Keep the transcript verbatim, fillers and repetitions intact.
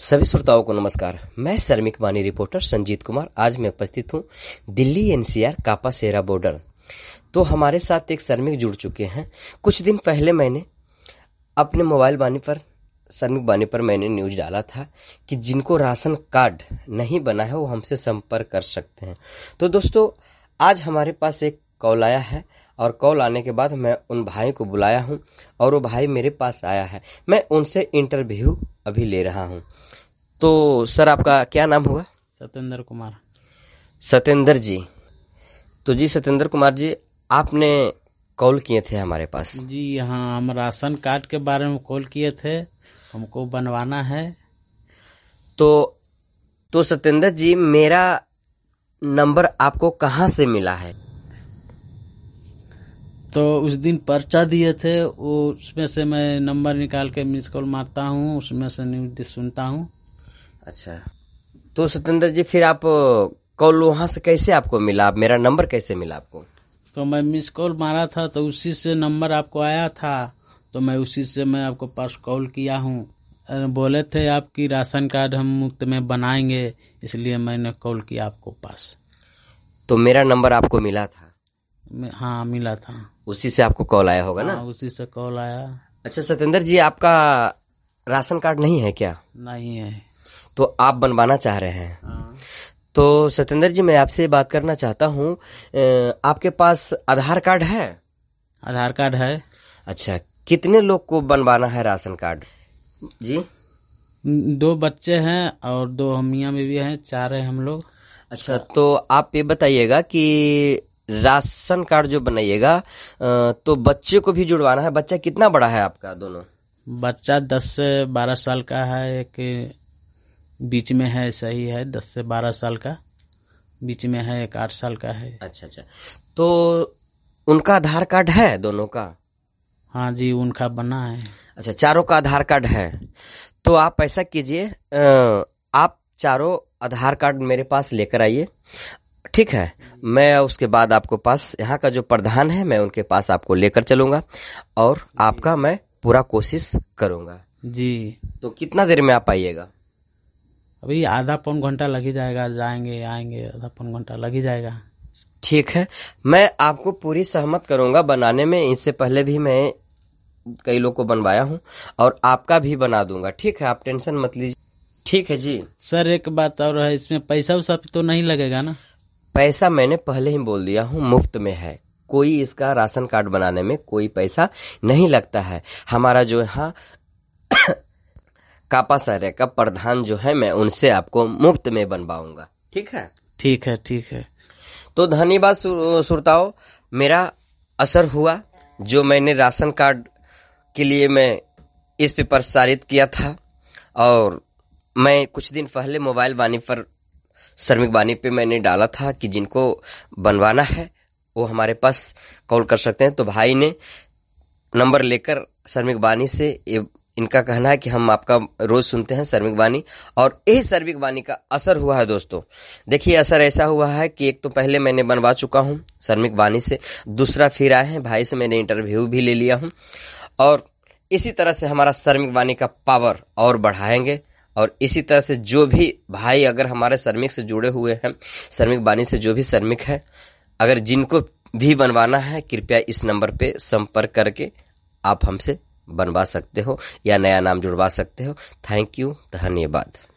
सभी श्रोताओं को नमस्कार। मैं श्रमिक बानी रिपोर्टर संजीत कुमार आज मैं उपस्थित हूँ दिल्ली एनसीआर कापासेरा बॉर्डर। तो हमारे साथ एक श्रमिक जुड़ चुके हैं। कुछ दिन पहले मैंने अपने मोबाइल बानी पर श्रमिक बानी पर मैंने न्यूज़ डाला था कि जिनको राशन कार्ड नहीं बना है वो हमसे संपर्क कर सकते हैं। तो दोस्तों आज हमारे पास एक कॉल आया है और कॉल आने के बाद मैं उन भाई को बुलाया हूं और वो भाई मेरे पास आया है। मैं उनसे इंटरव्यू अभी ले रहा हूं। तो सर आपका क्या नाम हुआ? सत्येंद्र कुमार। सत्येंद्र जी, तो जी सत्येंद्र कुमार जी आपने कॉल किए थे हमारे पास? जी हाँ, हम राशन कार्ड के बारे में कॉल किए थे, हमको बनवाना है। तो तो सत्येंद्र जी मेरा नंबर आपको कहाँ से मिला है? तो उस दिन पर्चा दिए थे, वो उसमें से मैं नंबर निकाल के मिस कॉल मारता हूँ, उसमें से न्यूज़ सुनता हूँ। अच्छा, तो सत्येंद्र जी फिर आप कॉल वहाँ से कैसे आपको मिला? आप मेरा नंबर कैसे मिला आपको? तो मैं मिस कॉल मारा था तो उसी से नंबर आपको आया था, तो मैं उसी से मैं आपको पास कॉल किया हूँ। बोले थे आपकी राशन कार्ड हम मुफ्त में बनाएंगे, इसलिए मैंने कॉल किया आपको पास। तो मेरा नंबर आपको मिला था? हाँ मिला था, उसी से आपको कॉल आया होगा ना? हाँ, उसी से कॉल आया। अच्छा सत्येंद्र जी आपका राशन कार्ड नहीं है क्या? नहीं है। तो आप बनवाना चाह रहे हैं? हाँ। तो सत्येंद्र जी मैं आपसे बात करना चाहता हूँ, आपके पास आधार कार्ड है? आधार कार्ड है। अच्छा, कितने लोग को बनवाना है राशन कार्ड जी? दो बच्चे हैं और दो मियाँ बीवी हैं, चार है हम लोग। अच्छा, तो आप ये बताइएगा कि राशन कार्ड जो बनाइएगा तो बच्चे को भी जुड़वाना है। बच्चा कितना बड़ा है आपका? दोनों बच्चा दस से बारह साल का है, एक बीच में है, सही है, दस से बारह साल का बीच में है, एक आठ साल का है। अच्छा अच्छा, तो उनका आधार कार्ड है दोनों का? हाँ जी, उनका बना है। अच्छा, चारों का आधार कार्ड है। तो आप ऐसा कीजिए, आप चारों आधार कार्ड मेरे पास लेकर आइए, ठीक है? मैं उसके बाद आपको पास यहाँ का जो प्रधान है मैं उनके पास आपको लेकर चलूंगा और आपका मैं पूरा कोशिश करूंगा जी। तो कितना देर में आप आइएगा? अभी आधा पौन घंटा लग ही जाएगा, जाएंगे आएंगे आधा पौन घंटा लग ही जाएगा। ठीक है, मैं आपको पूरी सहमत करूंगा बनाने में। इससे पहले भी मैं कई लोग को बनवाया हूं और आपका भी बना दूंगा, ठीक है? आप टेंशन मत लीजिए, ठीक है जी? सर एक बात और है, इसमें पैसा वैसा तो नहीं लगेगा ना? पैसा मैंने पहले ही बोल दिया हूँ, मुफ्त में है। कोई इसका राशन कार्ड बनाने में कोई पैसा नहीं लगता है। हमारा जो यहाँ कापासेरा का प्रधान जो है मैं उनसे आपको मुफ्त में बनवाऊंगा, ठीक है? ठीक है ठीक है। तो धन्यवाद श्रोताओं, मेरा असर हुआ जो मैंने राशन कार्ड के लिए मैं इस पे प्रसारित किया था। और मैं कुछ दिन पहले मोबाइल बानी पर श्रमिक बानी पे मैंने डाला था कि जिनको बनवाना है वो हमारे पास कॉल कर सकते हैं। तो भाई ने नंबर लेकर श्रमिक बानी से, इनका कहना है कि हम आपका रोज सुनते हैं श्रमिक बानी, और यही श्रमिक बानी का असर हुआ है। दोस्तों देखिए, असर ऐसा हुआ है कि एक तो पहले मैंने बनवा चुका हूं श्रमिक बानी से, दूसरा फिर आए हैं भाई से मैंने इंटरव्यू भी ले लिया हूं, और इसी तरह से हमारा श्रमिक बानी का पावर और बढ़ाएंगे। और इसी तरह से जो भी भाई अगर हमारे श्रमिक से जुड़े हुए हैं, श्रमिक बानी से जो भी श्रमिक है, अगर जिनको भी बनवाना है कृपया इस नंबर पे संपर्क करके आप हमसे बनवा सकते हो या नया नाम जुड़वा सकते हो। थैंक यू, धन्यवाद।